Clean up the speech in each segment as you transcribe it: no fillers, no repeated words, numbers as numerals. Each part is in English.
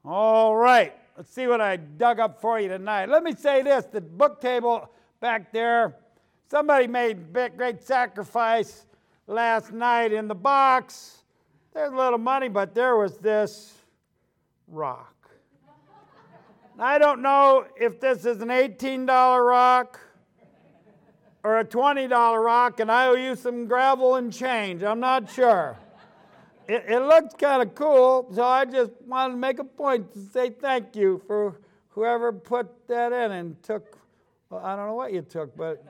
All right, let's see what I dug up for you tonight. Let me say this, the book table back there, somebody made great sacrifice last night in the box. There's a little money, but there was this rock. I don't know if this is an $18 rock or a $20 rock, and I owe you some gravel and change. I'm not sure. It looks kind of cool, so I just wanted to make a point to say thank you for whoever put that in and took, well, I don't know what you took, but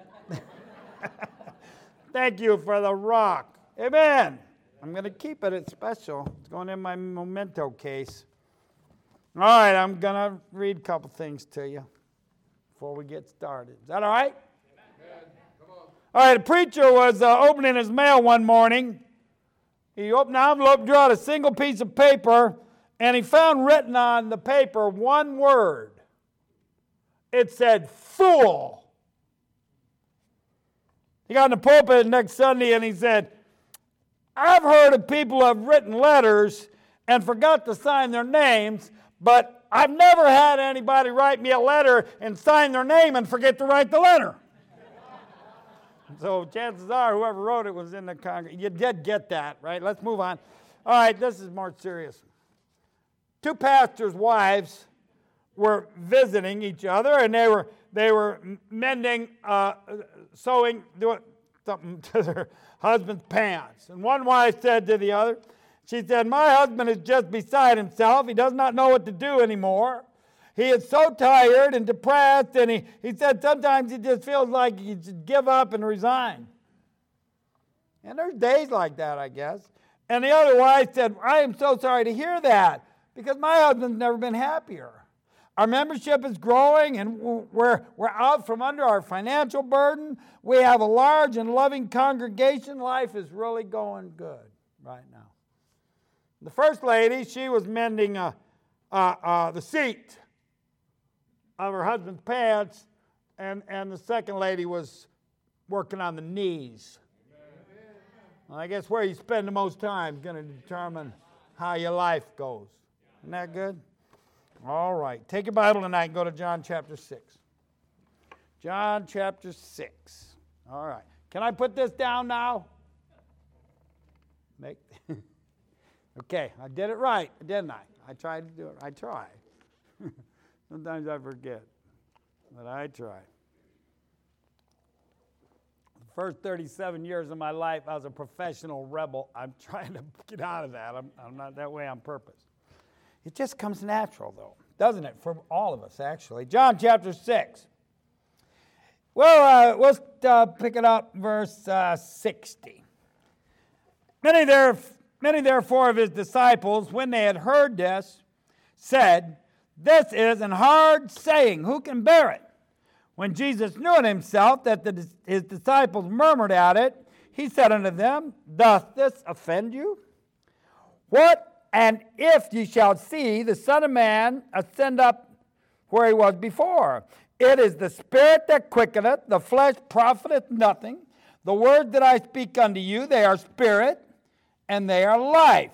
thank you for the rock. Amen. I'm going to keep it. It's special. It's going in my memento case. All right, I'm going to read a couple things to you before we get started. Is that all right? Amen. Come on. All right, a preacher was opening his mail one morning. He opened the envelope, drew out a single piece of paper, and he found written on the paper one word. It said, fool. He got in the pulpit next Sunday and he said, I've heard of people who have written letters and forgot to sign their names, but I've never had anybody write me a letter and sign their name and forget to write the letter. So chances are whoever wrote it was in the congregation. You did get that, right? Let's move on. All right, this is more serious. Two pastors' wives were visiting each other, and they were mending, sewing, doing something to their husband's pants. And one wife said to the other, she said, my husband is just beside himself. He does not know what to do anymore. He is so tired and depressed, and he said sometimes he just feels like he should give up and resign. And there's days like that, I guess. And the other wife said, I am so sorry to hear that, because my husband's never been happier. Our membership is growing, and we're out from under our financial burden. We have a large and loving congregation. Life is really going good right now. The first lady, she was mending the seat of her husband's pants, and the second lady was working on the knees. Well, I guess where you spend the most time is going to determine how your life goes. Isn't that good? All right. Take your Bible tonight and go to John chapter 6. John chapter 6. All right. Can I put this down now? Okay, I did it right, didn't I? I tried to do it. I tried. Sometimes I forget, but I try. The first 37 years of my life, I was a professional rebel. I'm trying to get out of that. I'm not that way on purpose. It just comes natural, though, doesn't it, for all of us, actually. John chapter 6. Well, let's pick it up, verse 60. Many therefore of his disciples, when they had heard this, said, this is an hard saying. Who can bear it? When Jesus knew in himself that his disciples murmured at it, he said unto them, doth this offend you? What, and if ye shall see the Son of Man ascend up where he was before? It is the Spirit that quickeneth, the flesh profiteth nothing. The words that I speak unto you, they are spirit, and they are life.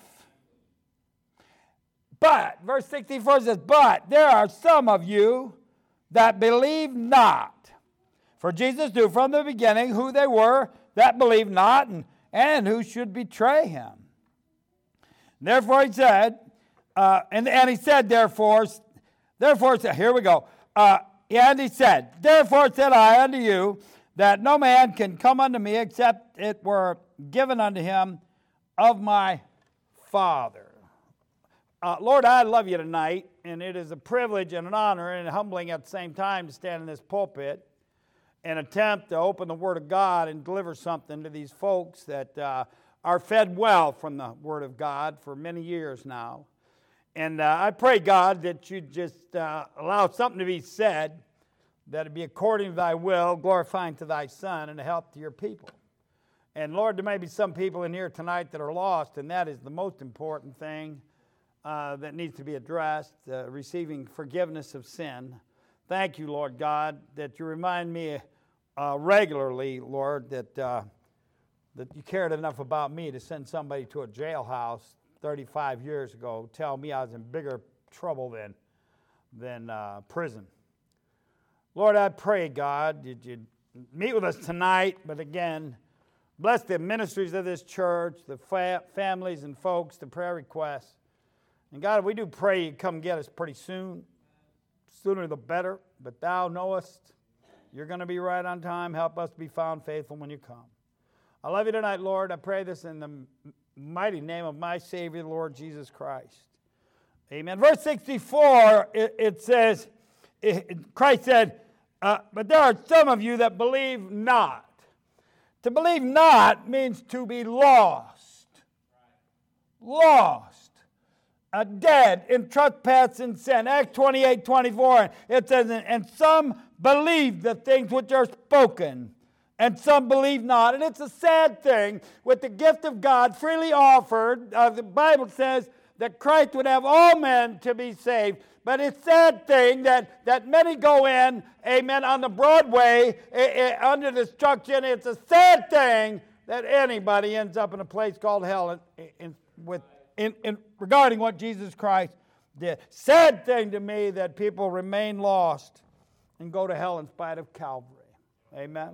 But, verse 64 says, but there are some of you that believe not. For Jesus knew from the beginning who they were that believed not, and who should betray him. Therefore he said, and he said, therefore, here we go. And he said, therefore said I unto you, that no man can come unto me except it were given unto him of my Father. Lord, I love you tonight, and it is a privilege and an honor and humbling at the same time to stand in this pulpit and attempt to open the Word of God and deliver something to these folks that are fed well from the Word of God for many years now. And I pray, God, that you just allow something to be said, that it be according to thy will, glorifying to thy Son, and a help to your people. And Lord, there may be some people in here tonight that are lost, and that is the most important thing that needs to be addressed, receiving forgiveness of sin. Thank you, Lord God, that you remind me regularly, Lord, that you cared enough about me to send somebody to a jailhouse 35 years ago, tell me I was in bigger trouble than prison. Lord, I pray, God, that you'd meet with us tonight, but again, bless the ministries of this church, the families and folks, the prayer requests. And God, we do pray you come get us pretty soon. Sooner the better, but thou knowest you're going to be right on time. Help us to be found faithful when you come. I love you tonight, Lord. I pray this in the mighty name of my Savior, the Lord Jesus Christ. Amen. Verse 64, it says, Christ said, but there are some of you that believe not. To believe not means to be lost. Lost. Dead in trespass and sin. Acts 28:24, it says, and some believe the things which are spoken, and some believe not. And it's a sad thing with the gift of God freely offered. The Bible says that Christ would have all men to be saved. But it's a sad thing that many go in, amen, on the broad way under destruction. It's a sad thing that anybody ends up in a place called hell regarding what Jesus Christ did. Sad thing to me that people remain lost and go to hell in spite of Calvary. Amen.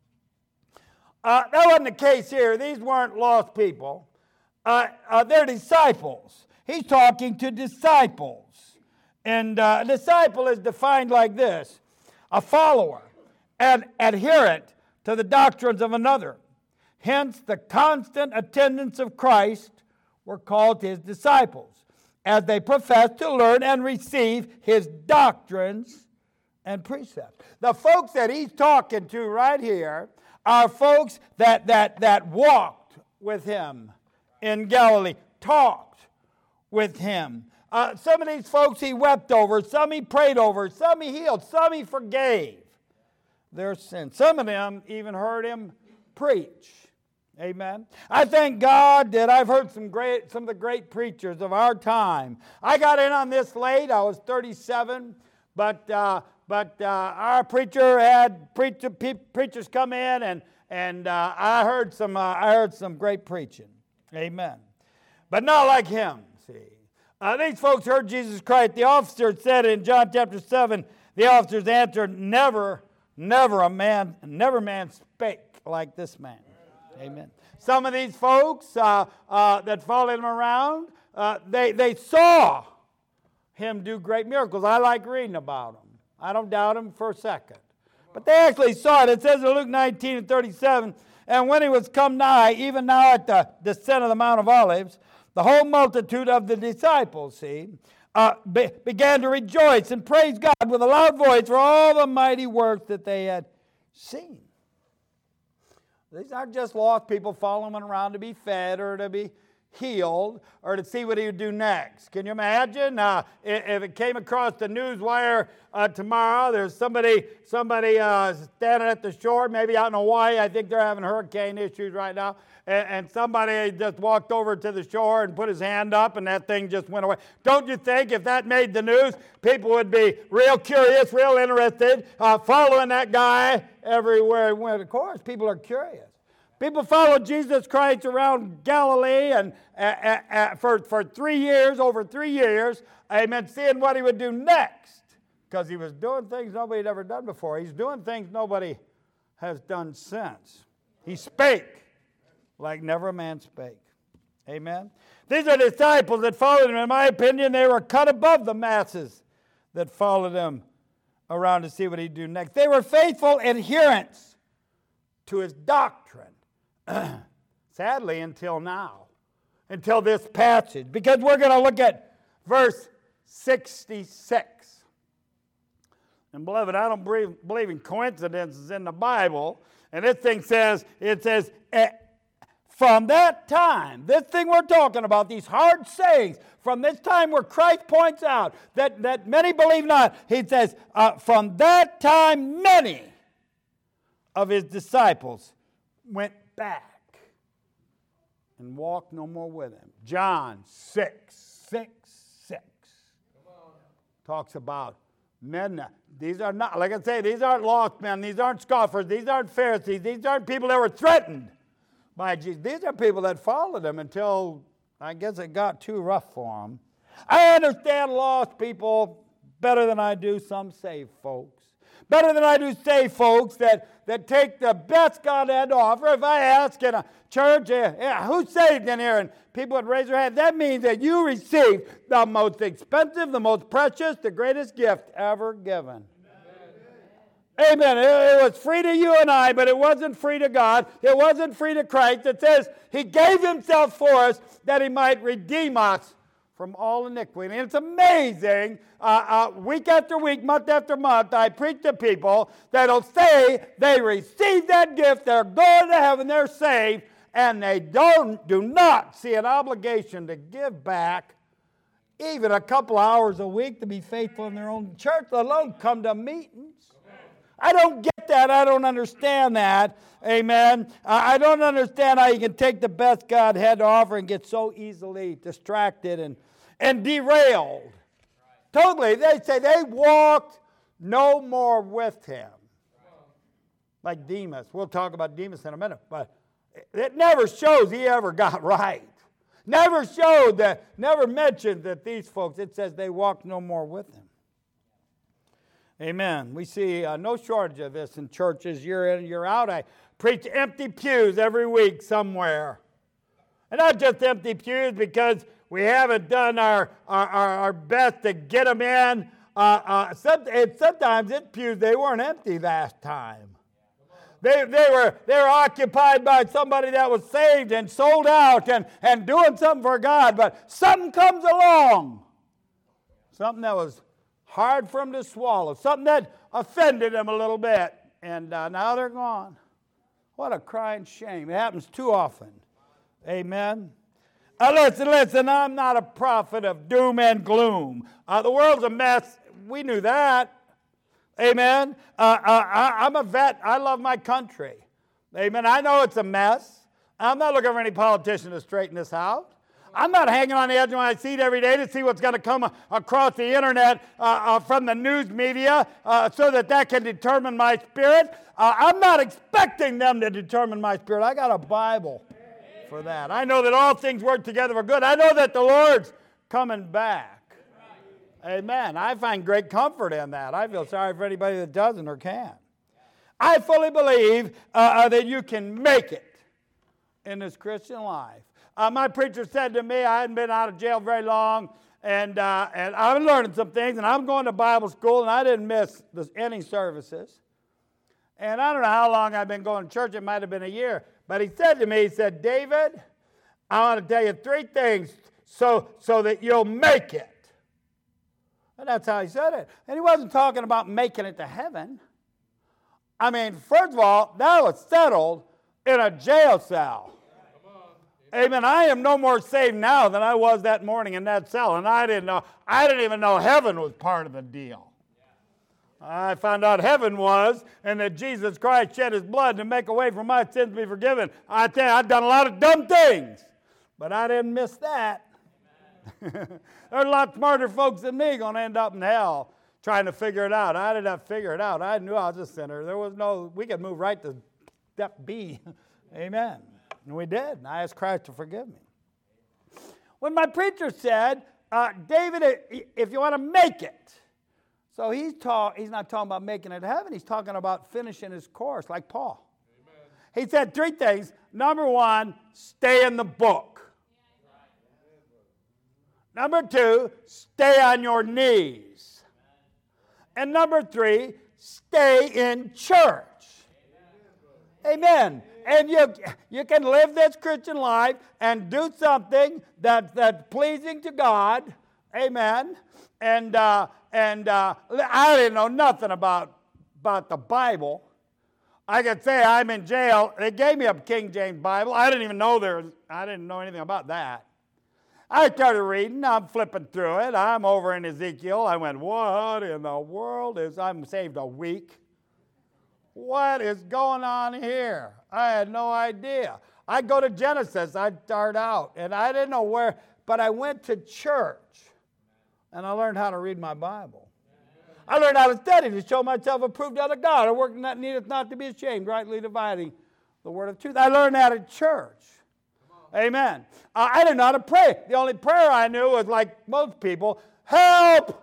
That wasn't the case here. These weren't lost people. They're disciples. He's talking to disciples. And a disciple is defined like this: a follower, an adherent to the doctrines of another. Hence, the constant attendance of Christ were called his disciples, as they profess to learn and receive his doctrines and precepts. The folks that he's talking to right here are folks that walked with him in Galilee, talked with him. Some of these folks he wept over, some he prayed over, some he healed, some he forgave their sins. Some of them even heard him preach. Amen. I thank God that I've heard some of the great preachers of our time. I got in on this late. I was 37, but our preacher had preachers come in, and I heard some great preaching. Amen. But not like him. See, these folks heard Jesus Christ. The officer said in John chapter 7, the officers answered, "Never man spake like this man." Amen. Some of these folks that followed him around, they saw him do great miracles. I like reading about them. I don't doubt him for a second. But they actually saw it. It says in Luke 19:37, and when he was come nigh, even now at the descent of the Mount of Olives, the whole multitude of the disciples, began to rejoice and praise God with a loud voice for all the mighty works that they had seen. These aren't just lost people following him around to be fed or to be healed or to see what he would do next. Can you imagine if it came across the news wire tomorrow, there's somebody standing at the shore, maybe out in Hawaii. I think they're having hurricane issues right now. And somebody just walked over to the shore and put his hand up and that thing just went away. Don't you think if that made the news, people would be real curious, real interested, following that guy everywhere he went? Of course, people are curious. People followed Jesus Christ around Galilee and for 3 years, over 3 years, amen, seeing what he would do next. Because he was doing things nobody had ever done before. He's doing things nobody has done since. He spake like never a man spake. Amen. These are disciples that followed him. In my opinion, they were cut above the masses that followed him around to see what he'd do next. They were faithful adherents to his doctrine. Sadly, until now, until this passage, because we're going to look at verse 66. And beloved, I don't believe in coincidences in the Bible. And this thing says, from that time, this thing we're talking about, these hard sayings, from this time where Christ points out that many believe not, he says, from that time many of his disciples went back and walked no more with him. John 6:6 talks about men. These are not, like I say, these aren't lost men. These aren't scoffers. These aren't Pharisees. These aren't people that were threatened by Jesus. These are people that followed him until, I guess, it got too rough for them. I understand lost people better than I do some saved folks. Better than I do saved folks that take the best God had to offer. If I ask in a church, who's saved in here? And people would raise their hand. That means that you received the most expensive, the most precious, the greatest gift ever given. Amen. It was free to you and I, but it wasn't free to God. It wasn't free to Christ. It says He gave Himself for us that He might redeem us from all iniquity. And it's amazing, week after week, month after month, I preach to people that'll say they received that gift, they're going to heaven, they're saved, and they do not see an obligation to give back even a couple hours a week to be faithful in their own church, let alone come to meetings. I don't get that. I don't understand that. Amen. I don't understand how you can take the best God had to offer and get so easily distracted and derailed. Totally. They say they walked no more with Him. Like Demas. We'll talk about Demas in a minute. But it never shows he ever got right. Never showed that, never mentioned that these folks, it says they walked no more with Him. Amen. We see no shortage of this in churches year in, year out. I preach empty pews every week somewhere. And not just empty pews because we haven't done our best to get them in. Sometimes it's pews, they weren't empty last time. They were occupied by somebody that was saved and sold out and doing something for God. But something comes along. Something that was hard for them to swallow. Something that offended them a little bit. And now they're gone. What a crying shame. It happens too often. Amen. Listen, I'm not a prophet of doom and gloom. The world's a mess. We knew that. Amen. I'm a vet. I love my country. Amen. I know it's a mess. I'm not looking for any politician to straighten this out. I'm not hanging on the edge of my seat every day to see what's going to come across the internet from the news media so that can determine my spirit. I'm not expecting them to determine my spirit. I got a Bible for that. I know that all things work together for good. I know that the Lord's coming back. Amen. I find great comfort in that. I feel sorry for anybody that doesn't or can't. I fully believe that you can make it in this Christian life. My preacher said to me, I hadn't been out of jail very long, and I'm learning some things, and I'm going to Bible school, and I didn't miss any services. And I don't know how long I've been going to church. It might have been a year. But he said to me, he said, David, I want to tell you 3 things so that you'll make it. And that's how he said it. And he wasn't talking about making it to heaven. I mean, first of all, that was settled in a jail cell. Amen. I am no more saved now than I was that morning in that cell. And I didn't even know heaven was part of the deal. I found out heaven was, and that Jesus Christ shed His blood to make a way for my sins to be forgiven. I tell you, I've done a lot of dumb things, but I didn't miss that. There's a lot smarter folks than me going to end up in hell trying to figure it out. I did not figure it out. I knew I was a sinner. We could move right to step B. Amen. And we did. And I asked Christ to forgive me. When my preacher said, David, if you want to make it, so he's not talking about making it to heaven. He's talking about finishing his course like Paul. Amen. He said 3 things. Number 1, stay in the book. Number 2, stay on your knees. And number 3, stay in church. Amen. And you can live this Christian life and do something that's pleasing to God. Amen. And I didn't know nothing about the Bible. I could say I'm in jail. They gave me a King James Bible. I didn't know anything about that. I started reading. I'm flipping through it. I'm over in Ezekiel. I went, what in the world I'm saved a week? What is going on here? I had no idea. I go to Genesis. I'd start out. And I didn't know where, but I went to church. And I learned how to read my Bible. I learned how to study to show myself approved unto God. A work that needeth not to be ashamed, rightly dividing the word of truth. I learned that at church. Amen. I didn't know how to pray. The only prayer I knew was like most people, help!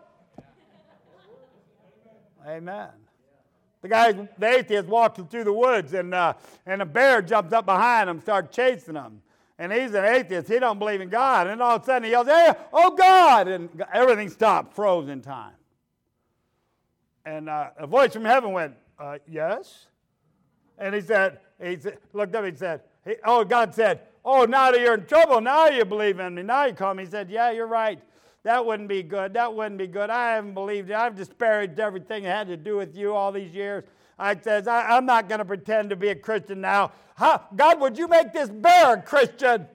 Amen. The atheist walks through the woods, and a bear jumps up behind him, starts chasing him. And he's an atheist. He don't believe in God. And all of a sudden he yells, hey, oh God! And everything stopped, froze in time. And a voice from heaven went, yes? And he looked up, God said, oh, now that you're in trouble, now you believe in me. Now you call me. He said, yeah, you're right. That wouldn't be good. That wouldn't be good. I haven't believed it. I've disparaged everything that had to do with you all these years. I says, I'm not going to pretend to be a Christian now. God, would you make this bear a Christian?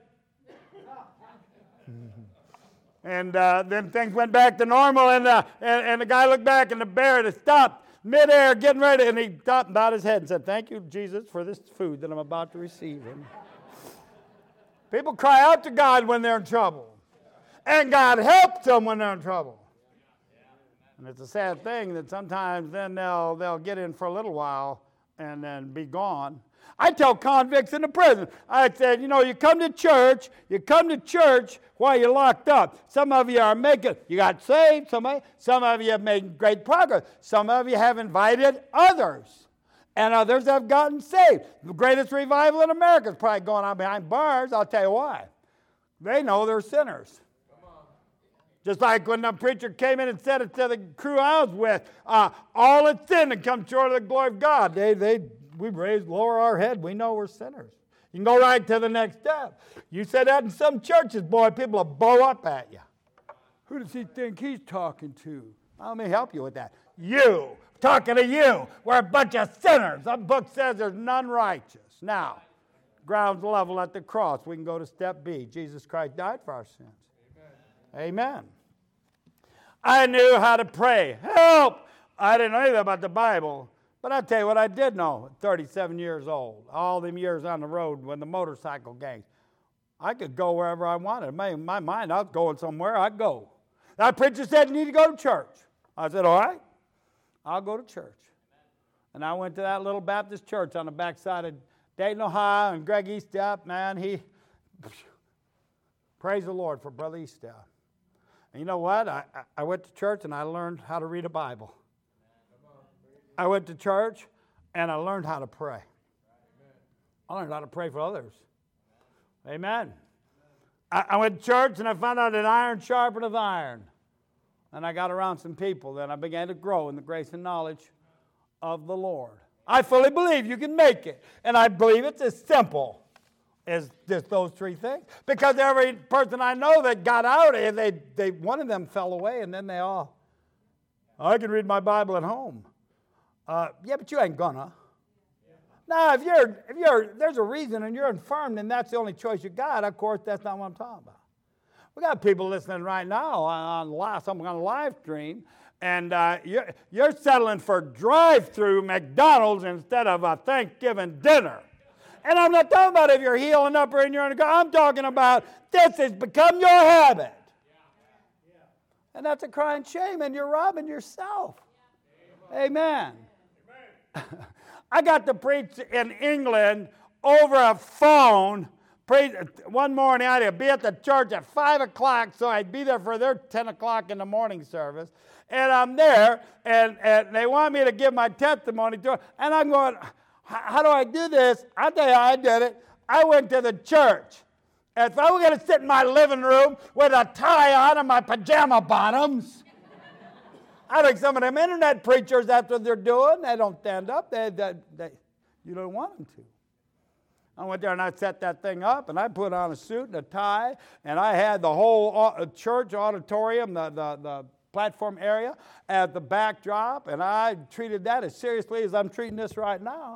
And then things went back to normal, and the guy looked back, and the bear had stopped midair, getting ready, and he stopped and bowed his head and said, thank you, Jesus, for this food that I'm about to receive. And people cry out to God when they're in trouble. And God helps them when they're in trouble. And it's a sad thing that sometimes then they'll get in for a little while and then be gone. I tell convicts in the prison, I said, you come to church while you're locked up. Some of you you got saved, some of you have made great progress. Some of you have invited others, and others have gotten saved. The greatest revival in America is probably going on behind bars. I'll tell you why. They know they're sinners. Just like when the preacher came in and said it to the crew I was with, all have sinned and come short of the glory of God. We lower our head. We know we're sinners. You can go right to the next step. You said that in some churches, boy, people will bow up at you. Who does he think he's talking to? Let me help you with that. You. Talking to you. We're a bunch of sinners. The book says there's none righteous. Now, ground's level at the cross. We can go to step B. Jesus Christ died for our sins. Amen. I knew how to pray. Help! I didn't know anything about the Bible. But I'll tell you what I did know at 37 years old. All them years on the road when the motorcycle gangs. I could go wherever I wanted. In my mind, I was going somewhere, I'd go. That preacher said, you need to go to church. I said, all right, I'll go to church. And I went to that little Baptist church on the backside of Dayton, Ohio, and Greg Eastep, man, praise the Lord for Brother Eastep. And you know what? I went to church and I learned how to read a Bible. I went to church and I learned how to pray. I learned how to pray for others. Amen. I went to church and I found out that iron sharpeneth iron. And I got around some people. Then I began to grow in the grace and knowledge of the Lord. I fully believe you can make it. And I believe it's as simple as just those three things. Because every person I know that got out, one of them fell away, and then I can read my Bible at home. Yeah, but you ain't gonna. Now, if there's a reason and you're infirmed and that's the only choice you got, of course, that's not what I'm talking about. We got people listening right now on live stream, and you're settling for drive-through McDonald's instead of a Thanksgiving dinner. And I'm not talking about if you're healing up or you're in a I'm talking about this has become your habit. And that's a crying shame, and you're robbing yourself. Amen. I got to preach in England over a phone. One morning I had to be at the church at 5 o'clock, so I'd be there for their 10 o'clock in the morning service. And I'm there, and they want me to give my testimony to it. And I'm going, how do I do this? I'll tell you how I did it. I went to the church. And if I were going to sit in my living room with a tie on and my pajama bottoms, I think some of them internet preachers, that's what they're doing. They don't stand up. You don't want them to. I went there and I set that thing up, and I put on a suit and a tie, and I had the whole church auditorium, the platform area, as the backdrop, and I treated that as seriously as I'm treating this right now.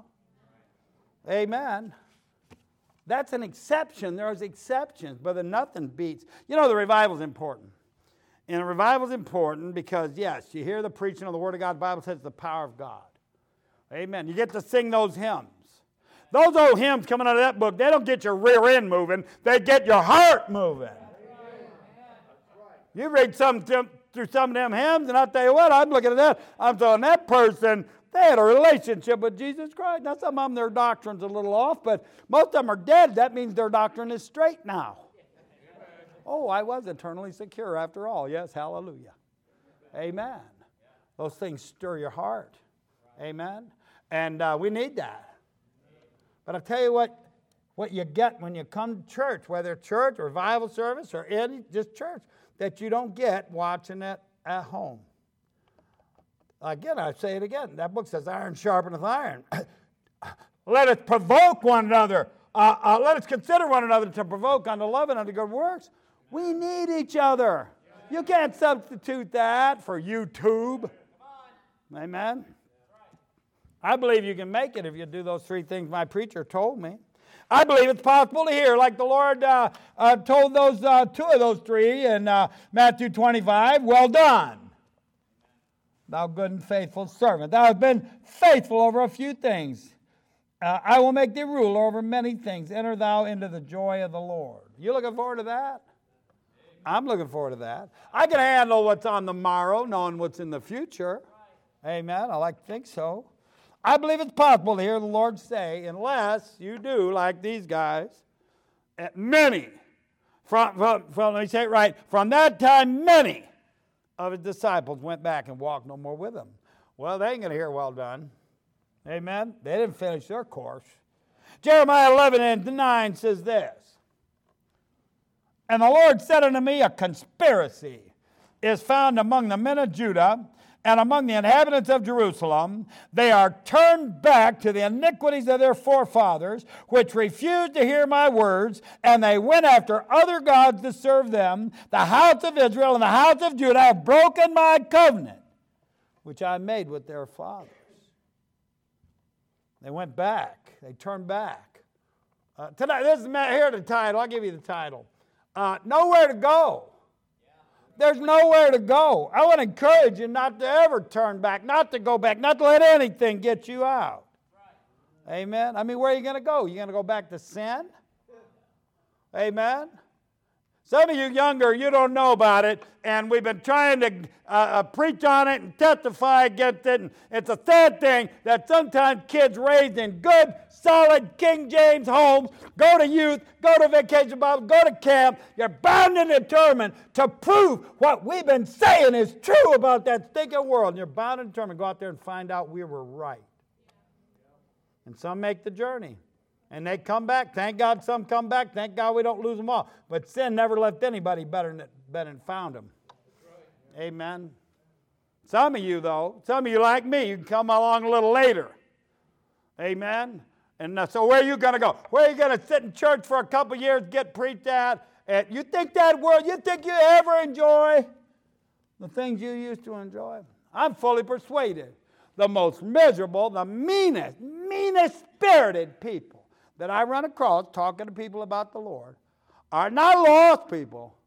Amen. That's an exception. There's exceptions, but nothing beats. The revival's important. And a revival's important because, yes, you hear the preaching of the Word of God. The Bible says it's the power of God. Amen. You get to sing those hymns. Those old hymns coming out of that book, they don't get your rear end moving. They get your heart moving. You read some through some of them hymns, and I'll tell you what, I'm looking at that. I'm telling that person, they had a relationship with Jesus Christ. Now, some of them, their doctrine's a little off, but most of them are dead. That means their doctrine is straight now. Oh, I was eternally secure after all. Yes, hallelujah. Amen. Those things stir your heart. Amen. And we need that. But I'll tell you what you get when you come to church, whether church or revival service or any, just church, that you don't get watching it at home. Again, I say it again. That book says iron sharpeneth iron. Let us provoke one another. Let us consider one another to provoke unto love and unto good works. We need each other. You can't substitute that for YouTube. Amen. I believe you can make it if you do those three things my preacher told me. I believe it's possible to hear, like the Lord told those two of those three in Matthew 25, well done, thou good and faithful servant. Thou hast been faithful over a few things. I will make thee ruler over many things. Enter thou into the joy of the Lord. You looking forward to that? I'm looking forward to that. I can handle what's on the morrow, knowing what's in the future. Amen. I like to think so. I believe it's possible to hear the Lord say, unless you do like these guys, many, let me say it right, from that time many of his disciples went back and walked no more with him. Well, they ain't going to hear well done. Amen. They didn't finish their course. Jeremiah 11:9 says this, and the Lord said unto me, a conspiracy is found among the men of Judah and among the inhabitants of Jerusalem. They are turned back to the iniquities of their forefathers, which refused to hear my words, and they went after other gods to serve them. The house of Israel and the house of Judah have broken my covenant, which I made with their fathers. They went back. They turned back. Tonight, this is here the title. I'll give you the title. Nowhere to go. There's nowhere to go. I want to encourage you not to ever turn back, not to go back, not to let anything get you out. Right. Amen. I mean, where are you going to go? You going to go back to sin? Amen. Some of you younger, you don't know about it, and we've been trying to preach on it and testify against it. And it's a sad thing that sometimes kids raised in good, solid King James homes go to youth, go to vacation Bible, go to camp. You're bound and determined to prove what we've been saying is true about that stinking world. And you're bound and determined to go out there and find out we were right. And some make the journey. And they come back. Thank God some come back. Thank God we don't lose them all. But sin never left anybody better than found them. Right. Amen. Some of you, though, some of you like me, you can come along a little later. Amen. And so where are you going to go? Where are you going to sit in church for a couple years, get preached at? And you think that world, you think you ever enjoy the things you used to enjoy? I'm fully persuaded the most miserable, the meanest-spirited people that I run across talking to people about the Lord are not lost people.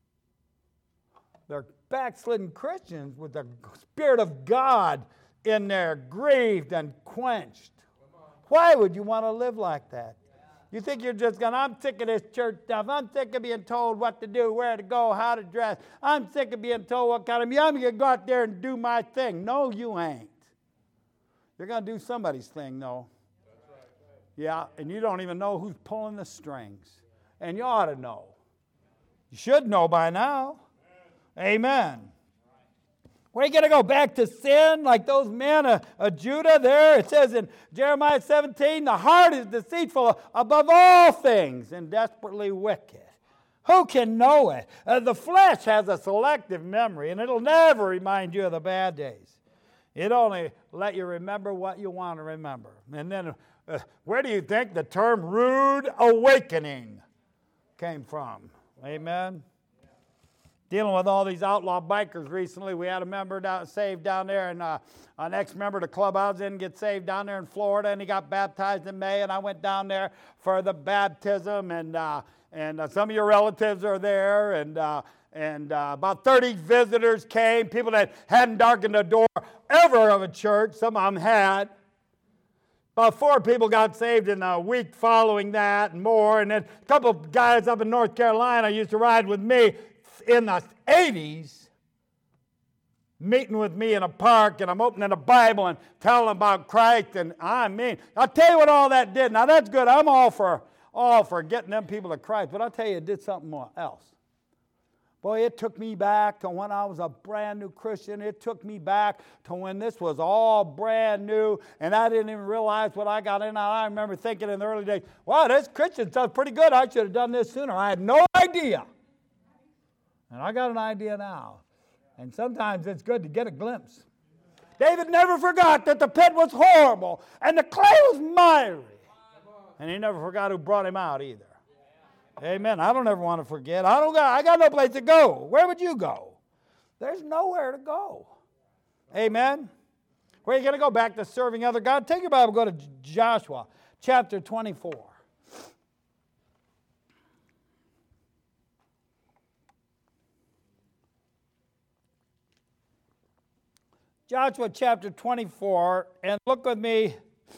They're backslidden Christians with the Spirit of God in there, grieved and quenched. Why would you want to live like that? You think you're just going, I'm sick of this church stuff. I'm sick of being told what to do, where to go, how to dress. I'm sick of being told what kind of music. I'm going to go out there and do my thing. No, you ain't. You're going to do somebody's thing, though. Yeah, and you don't even know who's pulling the strings. And you ought to know. You should know by now. Amen. Where are you going to go? Back to sin like those men of Judah there? It says in Jeremiah 17, the heart is deceitful above all things and desperately wicked. Who can know it? The flesh has a selective memory, and it'll never remind you of the bad days. It only let you remember what you want to remember. And then where do you think the term rude awakening came from? Amen? Dealing with all these outlaw bikers recently. We had a member saved down there, and an ex-member of the club I was in get saved down there in Florida, and he got baptized in May, and I went down there for the baptism, and some of your relatives are there, and about 30 visitors came, people that hadn't darkened the door ever of a church. Some of them had. About 4 people got saved in a week following that and more. And then a couple of guys up in North Carolina used to ride with me in the 80s meeting with me in a park, and I'm opening a Bible and telling them about Christ. And I'll tell you what all that did. Now, that's good. I'm all for getting them people to Christ. But I'll tell you, it did something else. Boy, it took me back to when I was a brand new Christian. It took me back to when this was all brand new, and I didn't even realize what I got in. I remember thinking in the early days, wow, this Christian stuff's pretty good. I should have done this sooner. I had no idea. And I got an idea now. And sometimes it's good to get a glimpse. David never forgot that the pit was horrible and the clay was miry. And he never forgot who brought him out either. Amen. I don't ever want to forget. I got no place to go. Where would you go? There's nowhere to go. Amen. Where are you going to go? Back to serving other gods? Take your Bible, go to Joshua chapter 24. Joshua chapter 24, and look with me.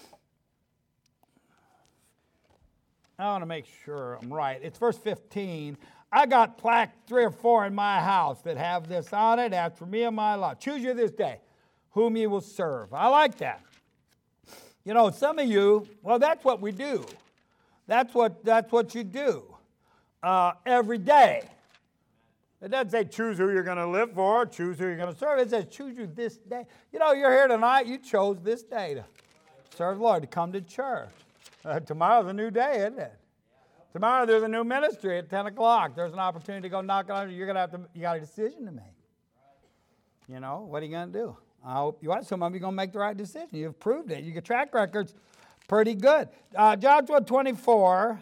I want to make sure I'm right. It's verse 15. I got plaque 3 or 4 in my house that have this on it. As for me and my lot, choose you this day whom you will serve. I like that. You know, some of you, well, that's what we do. That's what you do every day. It doesn't say choose who you're going to live for, choose who you're going to serve. It says choose you this day. You know, you're here tonight. You chose this day to serve the Lord, to come to church. Tomorrow's a new day, isn't it? Tomorrow there's a new ministry at 10 o'clock. There's an opportunity to go knock on it. You got a decision to make. You know, what are you going to do? I hope you are. Some of you are going to make the right decision. You've proved it. Your track record's pretty good. Joshua 24.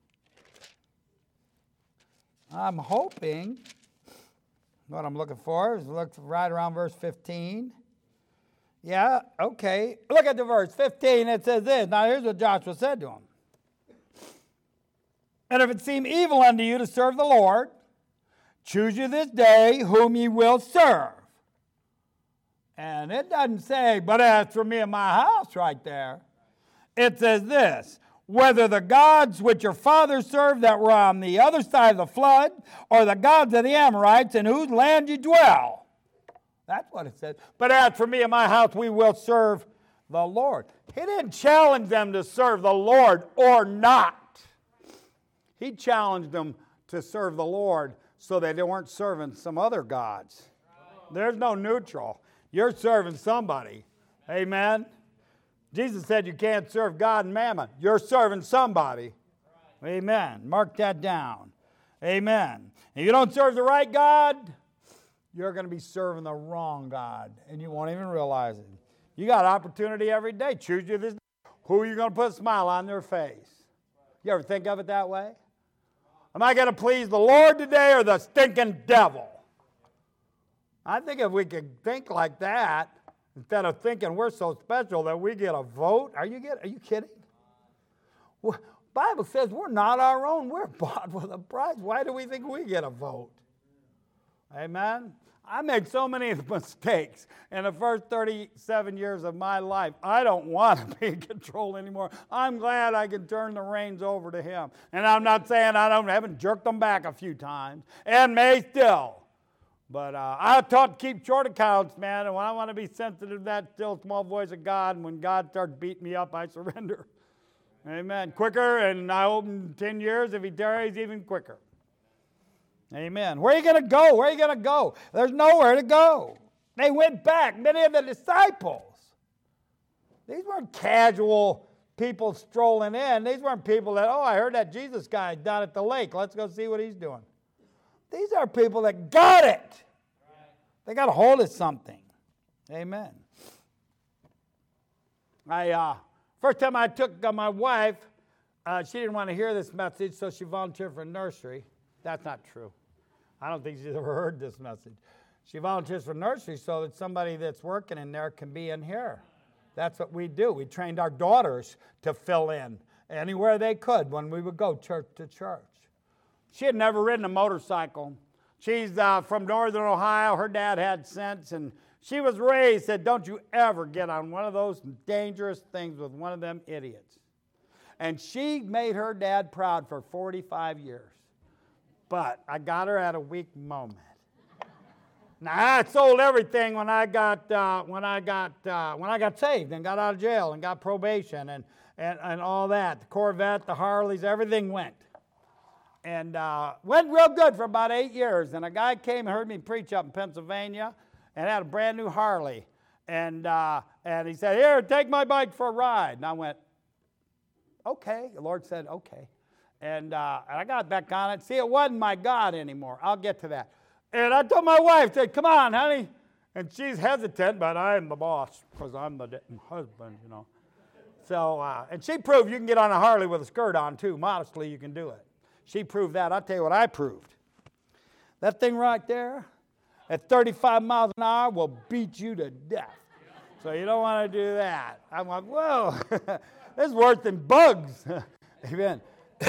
I'm hoping, what I'm looking for is look right around verse 15. Yeah, okay. Look at the verse 15. It says this. Now here's what Joshua said to him. And if it seem evil unto you to serve the Lord, choose you this day whom ye will serve. And it doesn't say, but as for me and my house right there. It says this. Whether the gods which your fathers served that were on the other side of the flood, or the gods of the Amorites in whose land you dwell. That's what it says. But as for me and my house, we will serve the Lord. He didn't challenge them to serve the Lord or not. He challenged them to serve the Lord so that they weren't serving some other gods. There's no neutral. You're serving somebody. Amen. Jesus said you can't serve God and mammon. You're serving somebody. Amen. Mark that down. Amen. If you don't serve the right God, you're going to be serving the wrong God, and you won't even realize it. You got opportunity every day. Choose you this day. Who are you going to put a smile on their face? You ever think of it that way? Am I going to please the Lord today or the stinking devil? I think if we could think like that, instead of thinking we're so special that we get a vote. Are you kidding? Well, Bible says we're not our own. We're bought with a price. Why do we think we get a vote? Amen? I made so many mistakes in the first 37 years of my life. I don't want to be in control anymore. I'm glad I can turn the reins over to Him. And I'm not saying I haven't jerked them back a few times, and may still. But I taught to keep short accounts, man, and when I want to be sensitive to that still small voice of God, and when God starts beating me up, I surrender. Amen. Quicker, and I hope in 10 years, if He tarries, even quicker. Amen. Where are you going to go? Where are you going to go? There's nowhere to go. They went back. Many of the disciples. These weren't casual people strolling in. These weren't people that, I heard that Jesus guy down at the lake. Let's go see what he's doing. These are people that got it. They got a hold of something. Amen. First time I took my wife, she didn't want to hear this message, so she volunteered for nursery. That's not true. I don't think she's ever heard this message. She volunteers for nursery so that somebody that's working in there can be in here. That's what we do. We trained our daughters to fill in anywhere they could when we would go church to church. She had never ridden a motorcycle. She's from northern Ohio. Her dad had sense, and she was raised, said, don't you ever get on one of those dangerous things with one of them idiots. And she made her dad proud for 45 years. But I got her at a weak moment. Now I sold everything when I got saved and got out of jail and got probation and all that. The Corvette, the Harleys, everything went. And went real good for about 8 years. And a guy came and heard me preach up in Pennsylvania and had a brand new Harley. And he said, "Here, take my bike for a ride." And I went, "Okay." The Lord said, "Okay." And I got back on it. See, it wasn't my God anymore. I'll get to that. And I told my wife, said, "Come on, honey." And she's hesitant, but I am the boss because I'm the husband, you know. So, and she proved you can get on a Harley with a skirt on, too. Modestly, you can do it. She proved that. I'll tell you what I proved. That thing right there, at 35 miles an hour, will beat you to death. So you don't want to do that. I'm like, whoa, this is worse than bugs. Amen.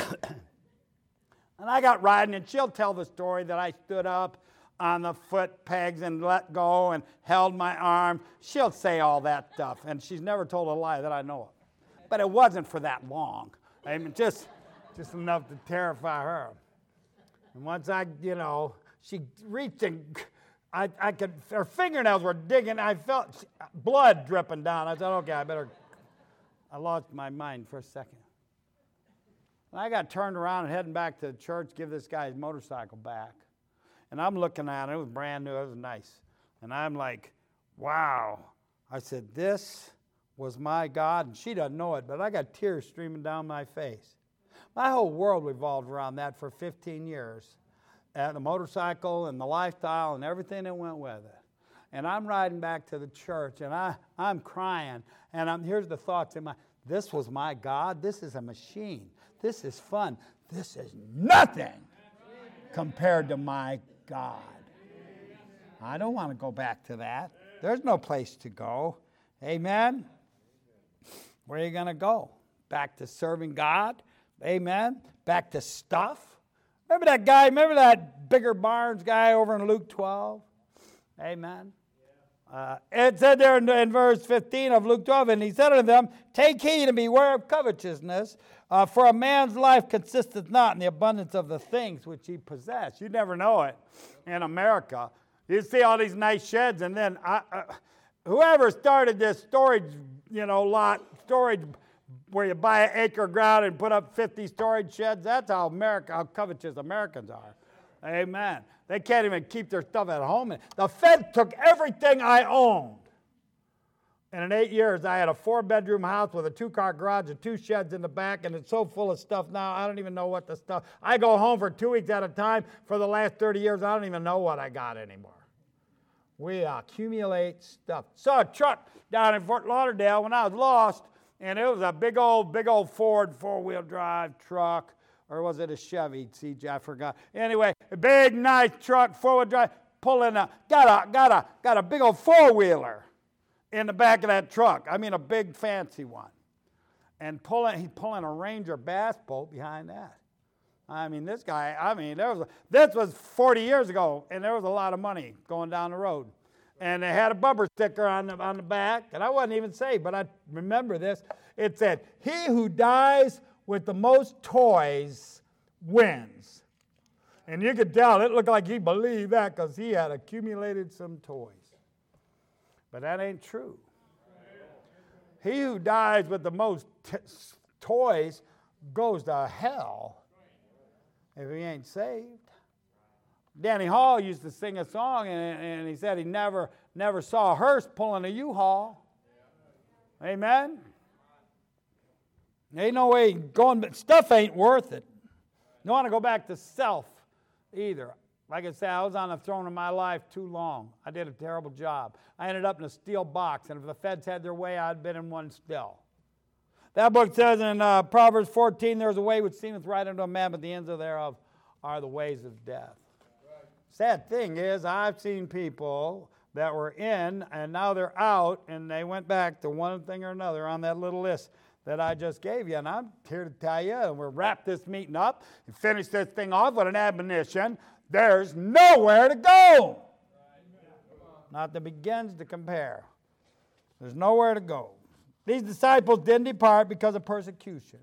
And I got riding, and she'll tell the story that I stood up on the foot pegs and let go and held my arm. She'll say all that stuff, and she's never told a lie that I know of. But it wasn't for that long. I mean, just enough to terrify her. And once she reached and I could, her fingernails were digging. I felt blood dripping down. I said, "Okay, I lost my mind for a second." And I got turned around and heading back to the church, give this guy his motorcycle back. And I'm looking at it. It was brand new. It was nice. And I'm like, wow. I said, this was my God. And she doesn't know it, but I got tears streaming down my face. My whole world revolved around that for 15 years. The motorcycle and the lifestyle and everything that went with it. And I'm riding back to the church, and I'm crying. And here's the thoughts in my, this was my God. This is a machine. This is fun. This is nothing compared to my God. I don't want to go back to that. There's no place to go. Amen? Where are you going to go? Back to serving God? Amen? Back to stuff? Remember that guy? Remember that Bigger Barnes guy over in Luke 12? Amen? It said there in verse 15 of Luke 12, and he said unto them, "Take heed and beware of covetousness, for a man's life consisteth not in the abundance of the things which he possess." You never know it in America. You see all these nice sheds, and then whoever started this storage, storage where you buy an acre of ground and put up 50 storage sheds, that's how covetous Americans are. Amen. They can't even keep their stuff at home. The Fed took everything I owned. And in 8 years, I had a 4-bedroom house with a 2-car garage and 2 sheds in the back, and it's so full of stuff now, I don't even know what the stuff. I go home for 2 weeks at a time. For the last 30 years, I don't even know what I got anymore. We accumulate stuff. Saw a truck down in Fort Lauderdale when I was lost, and it was a big old Ford 4-wheel drive truck. Or was it a Chevy? CJ, I forgot. Anyway, a big, nice truck, 4-wheel drive, got a big old 4-wheeler in the back of that truck. I mean, a big, fancy one. And he's pulling a Ranger bass boat behind that. I mean, this was 40 years ago, and there was a lot of money going down the road. And they had a bumper sticker on the back, and I wasn't even saved, but I remember this. It said, "He who dies with the most toys wins." And you could tell it looked like he believed that because he had accumulated some toys. But that ain't true. He who dies with the most toys goes to hell if he ain't saved. Danny Hall used to sing a song, and he said he never saw a hearse pulling a U-Haul. Amen? Ain't no way going, but stuff ain't worth it. You don't want to go back to self either. Like I said, I was on the throne of my life too long. I did a terrible job. I ended up in a steel box, and if the feds had their way, I'd been in one still. That book says in Proverbs 14, "There's a way which seemeth right unto a man, but the ends thereof are the ways of death." Sad thing is, I've seen people that were in, and now they're out, and they went back to one thing or another on that little list that I just gave you. And I'm here to tell you, and we'll wrap this meeting up and finish this thing off with an admonition. There's nowhere to go. Not that begins to compare. There's nowhere to go. These disciples didn't depart because of persecution.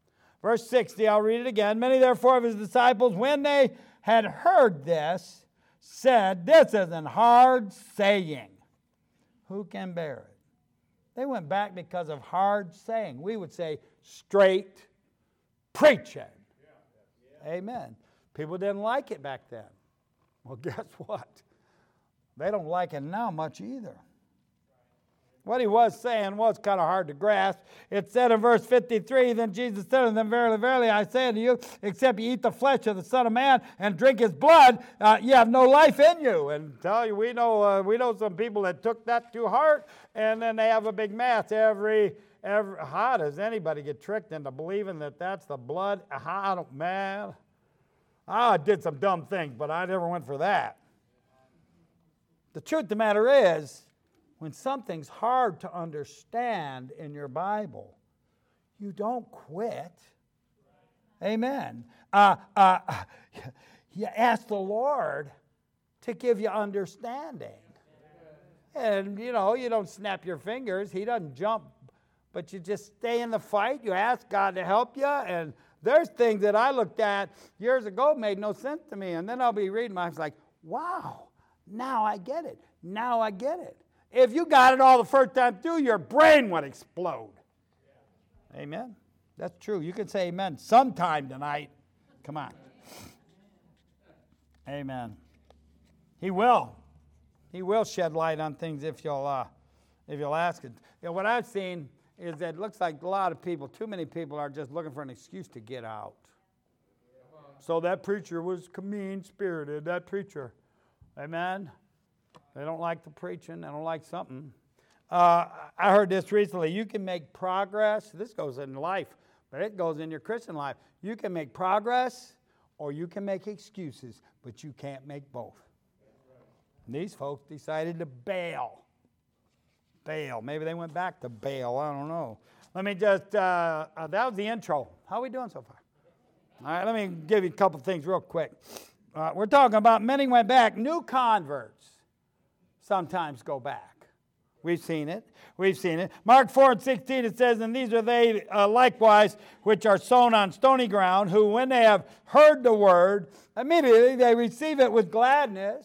Verse 60, I'll read it again. Many therefore of his disciples, when they had heard this, said, this is an hard saying. Who can bear it? They went back because of hard saying. We would say straight preaching. Amen. People didn't like it back then. Well, guess what? They don't like it now much either. What he was saying was kind of hard to grasp. It said in verse 53, then Jesus said to them, verily, verily, I say unto you, except you eat the flesh of the Son of Man and drink his blood, you have no life in you. And tell you, we know some people that took that to heart, and then they have a big mass every how does anybody get tricked into believing that that's the blood? I did some dumb things, but I never went for that. The truth of the matter is, when something's hard to understand in your Bible, you don't quit. Amen. You ask the Lord to give you understanding. And, you don't snap your fingers. He doesn't jump. But you just stay in the fight. You ask God to help you. And there's things that I looked at years ago made no sense to me. And then I'll be reading, I was like, wow, now I get it. Now I get it. If you got it all the first time through, your brain would explode. Amen? That's true. You can say amen sometime tonight. Come on. Amen. He will. He will shed light on things if you'll ask it. What I've seen is that it looks like a lot of people, too many people, are just looking for an excuse to get out. So that preacher was mean-spirited, that preacher. Amen? They don't like the preaching. They don't like something. I heard this recently. You can make progress. This goes in life, but it goes in your Christian life. You can make progress or you can make excuses, but you can't make both. And these folks decided to bail. Maybe they went back to bail. I don't know. Let me just, that was the intro. How are we doing so far? All right, let me give you a couple things real quick. We're talking about many went back. New converts sometimes go back. We've seen it. Mark 4:16, it says, and these are they likewise which are sown on stony ground, who when they have heard the word, immediately they receive it with gladness,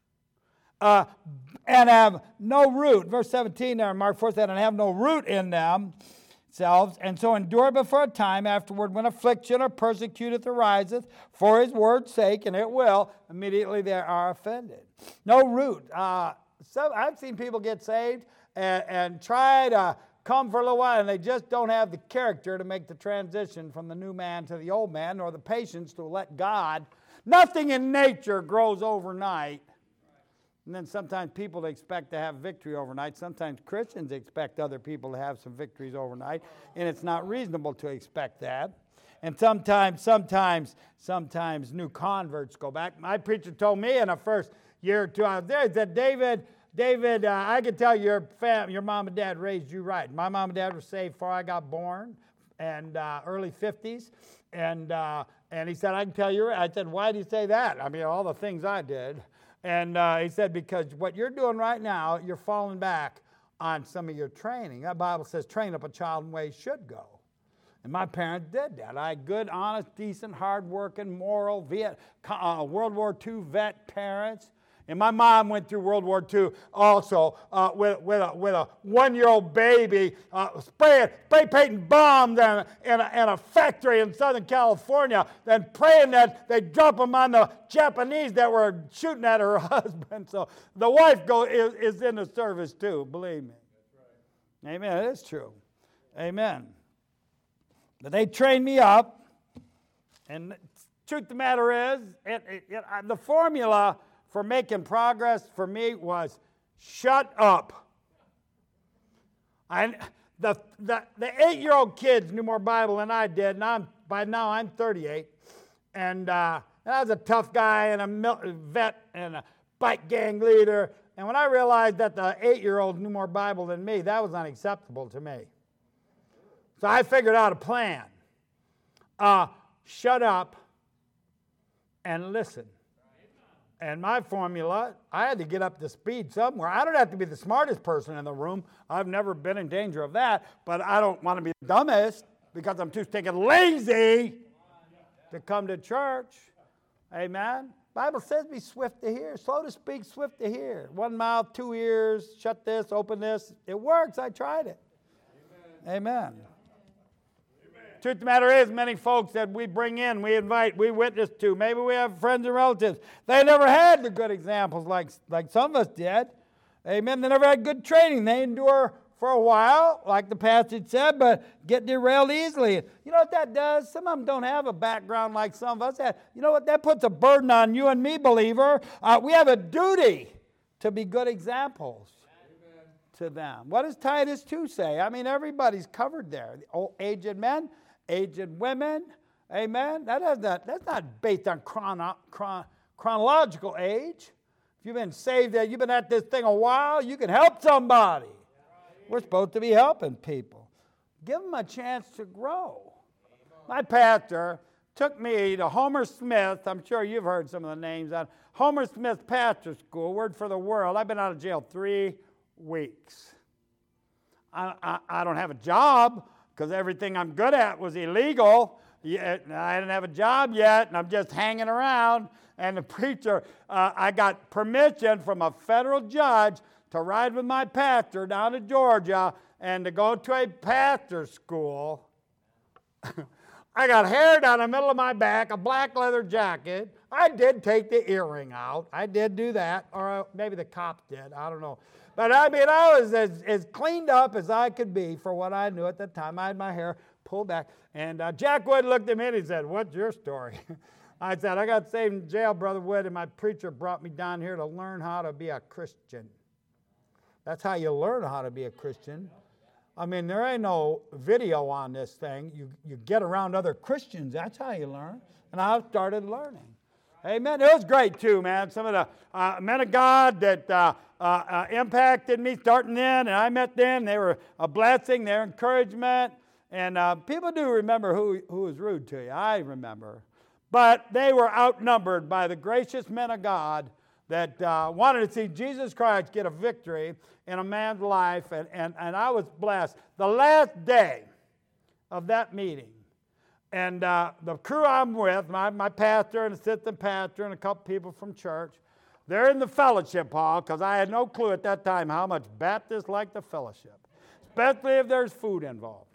and have no root. Verse 17 there in Mark 4 said, and have no root in themselves, and so endure but for a time. Afterward, when affliction or persecuteth ariseth for his word's sake, and it will, immediately they are offended. No root. So I've seen people get saved and try to come for a little while, and they just don't have the character to make the transition from the new man to the old man, nor the patience to let God. Nothing in nature grows overnight. And then sometimes people expect to have victory overnight. Sometimes Christians expect other people to have some victories overnight, and it's not reasonable to expect that. And sometimes new converts go back. My preacher told me in the first year or two I was there, he said, David, I can tell your mom and dad raised you right. My mom and dad were saved before I got born, and early 50s. And he said, I can tell you. I said, why do you say that? I mean, all the things I did. And he said, because what you're doing right now, you're falling back on some of your training. That Bible says, train up a child in the way he should go. And my parents did that. I had good, honest, decent, hard-working, moral, World War II vet parents. And my mom went through World War II also with a one-year-old baby spray painting bombs in a factory in Southern California, then praying that they'd drop them on the Japanese that were shooting at her husband. So the wife is in the service too, believe me. That's right. Amen. It is true. Amen. But they trained me up, and the truth of the matter is, the formula for making progress for me was shut up. The 8-year-old kids knew more Bible than I did, and by now I'm 38. And I was a tough guy and a vet and a bike gang leader. And when I realized that the 8-year-old knew more Bible than me, that was unacceptable to me. So I figured out a plan. Shut up and listen. And my formula, I had to get up to speed somewhere. I don't have to be the smartest person in the room. I've never been in danger of that. But I don't want to be the dumbest because I'm too stinking lazy to come to church. Amen? Bible says be swift to hear, slow to speak, swift to hear. One mouth, two ears, shut this, open this. It works. I tried it. Amen. Truth of the matter is, many folks that we bring in, we invite, we witness to, maybe we have friends and relatives, they never had the good examples like some of us did. Amen. They never had good training. They endure for a while, like the passage said, but get derailed easily. You know what that does? Some of them don't have a background like some of us have. You know what? That puts a burden on you and me, believer. We have a duty to be good examples to them. What does Titus 2 say? I mean, everybody's covered there. Old, aged men, aged women. Amen. That's not based on chronological age. If you've been saved, you've been at this thing a while, you can help somebody. We're supposed to be helping people. Give them a chance to grow. My pastor took me to Homer Smith. I'm sure you've heard some of the names on Homer Smith Pastor School, Word for the World. I've been out of jail 3 weeks. I don't have a job because everything I'm good at was illegal. I didn't have a job yet, and I'm just hanging around. And the preacher, I got permission from a federal judge to ride with my pastor down to Georgia and to go to a pastor school. I got hair down the middle of my back, a black leather jacket. I did take the earring out. I did do that, or maybe the cops did. I don't know. But I mean, I was as cleaned up as I could be for what I knew at the time. I had my hair pulled back. And Jack Wood looked at me and he said, "What's your story?" I said, "I got saved in jail, Brother Wood, and my preacher brought me down here to learn how to be a Christian." That's how you learn how to be a Christian. I mean, there ain't no video on this thing. You get around other Christians. That's how you learn. And I started learning. Amen. It was great, too, man. Some of the men of God that impacted me starting then, and I met them. They were a blessing, their encouragement. And people do remember who was rude to you. I remember. But they were outnumbered by the gracious men of God that wanted to see Jesus Christ get a victory in a man's life. And I was blessed. The last day of that meeting, and the crew I'm with, my pastor and assistant pastor and a couple people from church, they're in the fellowship hall because I had no clue at that time how much Baptists like the fellowship, especially if there's food involved.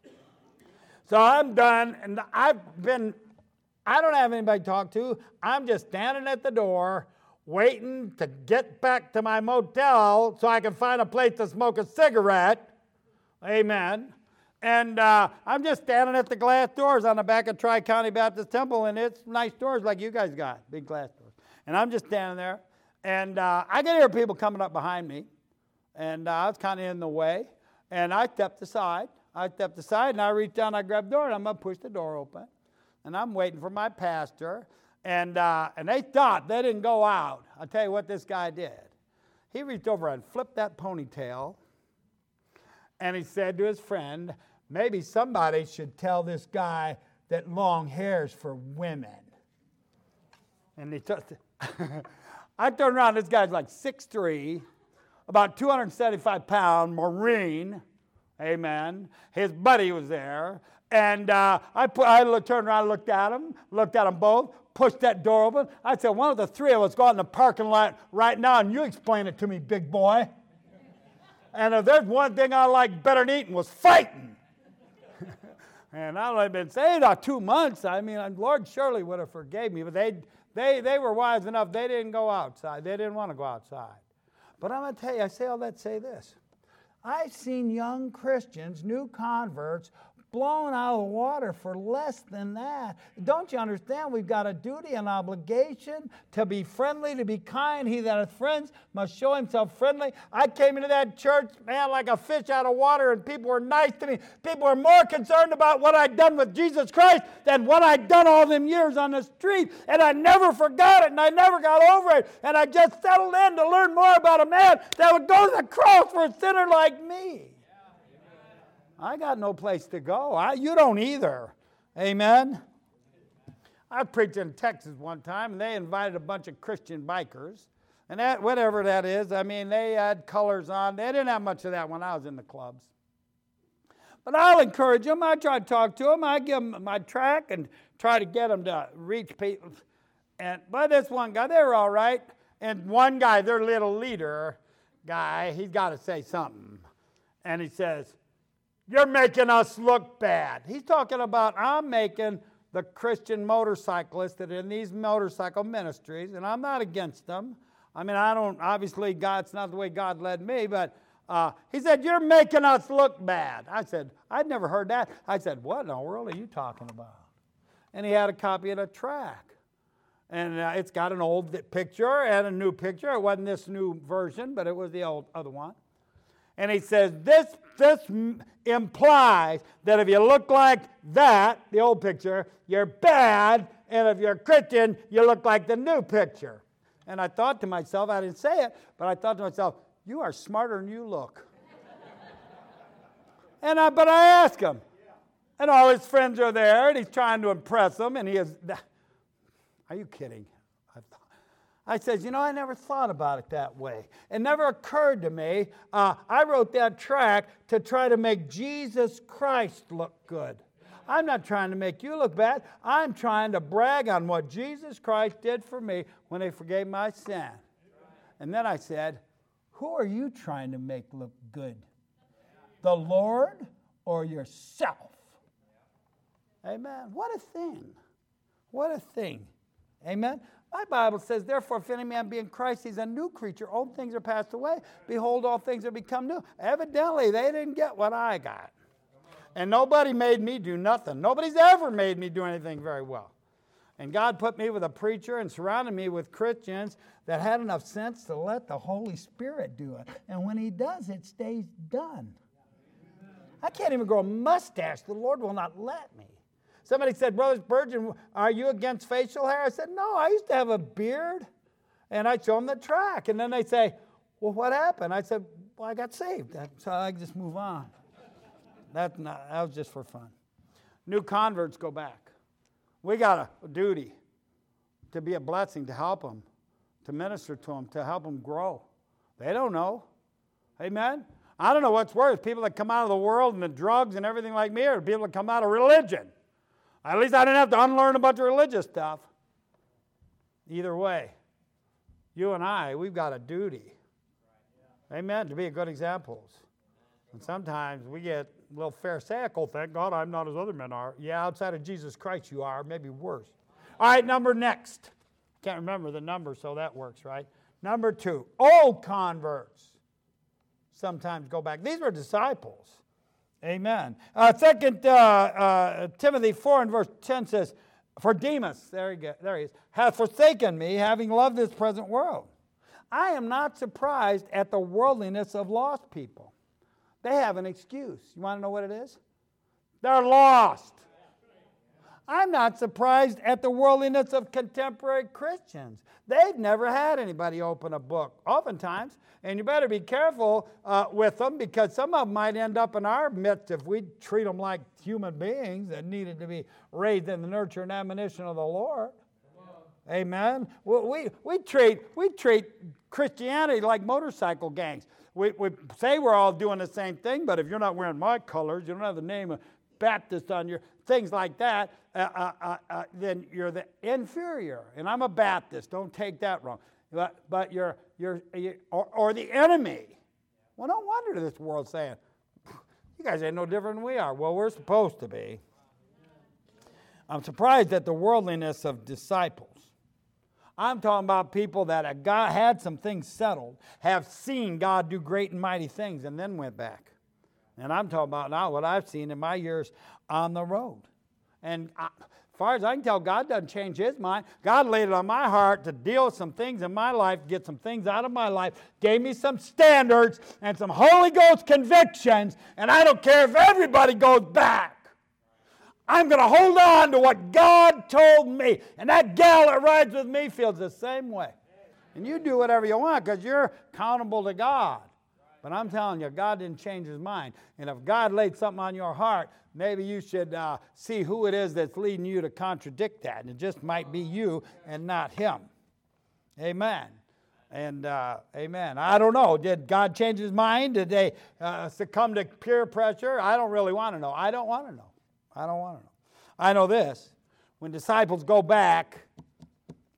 So I'm done, and I don't have anybody to talk to. I'm just standing at the door waiting to get back to my motel so I can find a place to smoke a cigarette. Amen. And I'm just standing at the glass doors on the back of Tri-County Baptist Temple, and it's nice doors like you guys got, big glass doors. And I'm just standing there, and I can hear people coming up behind me, and I was kind of in the way, and I stepped aside. And I reached down, I grabbed the door, and I'm going to push the door open. And I'm waiting for my pastor. And they thought they didn't go out. I'll tell you what this guy did. He reached over and flipped that ponytail. And he said to his friend, "Maybe somebody should tell this guy that long hair's for women." And he took I turned around. This guy's like 6'3", about 275-pound Marine. Amen. His buddy was there. And I turned around, looked at them both, pushed that door open. I said, "One of the three of us go out in the parking lot right now, and you explain it to me, big boy." And if there's one thing I liked better than eating was fighting. And I've only been saved 2 months. I mean, Lord surely would have forgave me. But they were wise enough. They didn't go outside. They didn't want to go outside. But I'm going to tell you, I say all that to say this. I've seen young Christians, new converts, blown out of the water for less than that. Don't you understand? We've got a duty and obligation to be friendly, to be kind. He that hath friends must show himself friendly. I came into that church, man, like a fish out of water, and people were nice to me. People were more concerned about what I'd done with Jesus Christ than what I'd done all them years on the street. And I never forgot it, and I never got over it. And I just settled in to learn more about a man that would go to the cross for a sinner like me. I got no place to go. You don't either. Amen. I preached in Texas one time, and they invited a bunch of Christian bikers. And that, whatever that is, I mean, they had colors on. They didn't have much of that when I was in the clubs. But I'll encourage them. I try to talk to them. I give them my track and try to get them to reach people. But this one guy, they were all right. And one guy, their little leader guy, he's got to say something. And he says, "You're making us look bad." He's talking about, I'm making the Christian motorcyclists that are in these motorcycle ministries, and I'm not against them. I mean, obviously, God's not the way God led me, but he said, "You're making us look bad." I said, I'd never heard that. I said, "What in the world are you talking about?" And he had a copy of the track. And it's got an old picture and a new picture. It wasn't this new version, but it was the old other one. And he says, this implies that if you look like that, the old picture, you're bad, and if you're a Christian, you look like the new picture. And I thought to myself, I didn't say it, but I thought to myself, you are smarter than you look. But I asked him, and all his friends are there, and he's trying to impress them, and he is... Are you kidding? I said, I never thought about it that way. It never occurred to me. I wrote that track to try to make Jesus Christ look good. I'm not trying to make you look bad. I'm trying to brag on what Jesus Christ did for me when he forgave my sin. And then I said, who are you trying to make look good? The Lord or yourself? Amen. What a thing. What a thing. Amen. My Bible says, therefore, if any man be in Christ, he's a new creature. Old things are passed away. Behold, all things have become new. Evidently, they didn't get what I got. And nobody made me do nothing. Nobody's ever made me do anything very well. And God put me with a preacher and surrounded me with Christians that had enough sense to let the Holy Spirit do it. And when he does, it stays done. I can't even grow a mustache. The Lord will not let me. Somebody said, Brother Spurgeon, are you against facial hair? I said, no, I used to have a beard. And I show them the track. And then they say, well, what happened? I said, well, I got saved. So I just move on. That was just for fun. New converts go back. We got a duty to be a blessing, to help them, to minister to them, to help them grow. They don't know. Amen? I don't know what's worse, people that come out of the world and the drugs and everything like me, or people that come out of religion. At least I didn't have to unlearn a bunch of religious stuff. Either way, you and I, we've got a duty. Amen, to be good examples. And sometimes we get a little pharisaical, thank God I'm not as other men are. Yeah, outside of Jesus Christ you are, maybe worse. All right, number next. Can't remember the number, so that works, right? Number 2, old converts sometimes go back. These were disciples. Amen. 2 Timothy 4 and verse 10 says, for Demas, there he is, hath forsaken me, having loved this present world. I am not surprised at the worldliness of lost people. They have an excuse. You want to know what it is? They're lost. I'm not surprised at the worldliness of contemporary Christians. They've never had anybody open a book, oftentimes, and you better be careful with them, because some of them might end up in our midst if we treat them like human beings that needed to be raised in the nurture and admonition of the Lord. Amen. Well, we treat Christianity like motorcycle gangs. We say we're all doing the same thing, but if you're not wearing my colors, you don't have the name of Baptist on your things like that, then you're the inferior. And I'm a Baptist. Don't take that wrong. But you're the enemy. Well, no wonder this world's saying, you guys ain't no different than we are. Well, we're supposed to be. I'm surprised at the worldliness of disciples. I'm talking about people that have had some things settled, have seen God do great and mighty things, and then went back. And I'm talking about now what I've seen in my years on the road. And as far as I can tell, God doesn't change his mind. God laid it on my heart to deal with some things in my life, get some things out of my life, gave me some standards and some Holy Ghost convictions, and I don't care if everybody goes back. I'm going to hold on to what God told me. And that gal that rides with me feels the same way. And you do whatever you want because you're accountable to God. But I'm telling you, God didn't change his mind. And if God laid something on your heart, maybe you should see who it is that's leading you to contradict that. And it just might be you and not him. Amen. And amen. I don't know. Did God change his mind? Did they succumb to peer pressure? I don't really want to know. I don't want to know. I don't want to know. I know this. When disciples go back,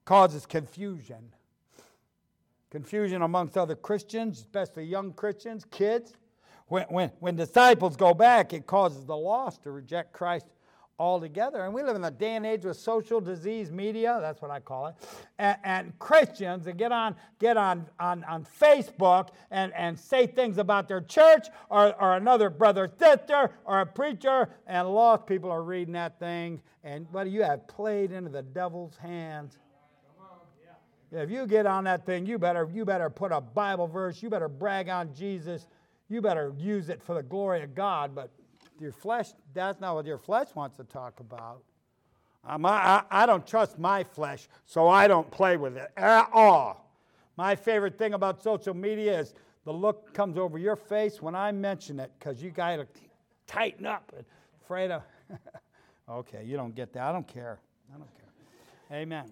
causes confusion. Confusion amongst other Christians, especially young Christians, kids. When disciples go back, it causes the lost to reject Christ altogether. And we live in a day and age with social disease media, that's what I call it, and Christians that get on Facebook and say things about their church or another brother or sister or a preacher, and lost people are reading that thing, and what do you have? Played into the devil's hands. If you get on that thing, you better put a Bible verse, you better brag on Jesus, you better use it for the glory of God, but your flesh, that's not what your flesh wants to talk about. I don't trust my flesh, so I don't play with it at all. My favorite thing about social media is the look comes over your face when I mention it, because you got to tighten up and afraid of. Okay, you don't get that. I don't care. Amen.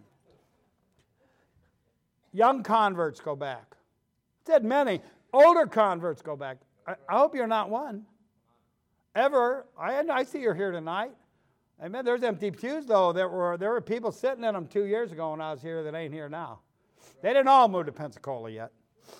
Young converts go back. Said many. Older converts go back. I hope you're not one. Ever. I see you're here tonight. Amen. There's empty pews, though. There were people sitting in them 2 years ago when I was here that ain't here now. They didn't all move to Pensacola yet.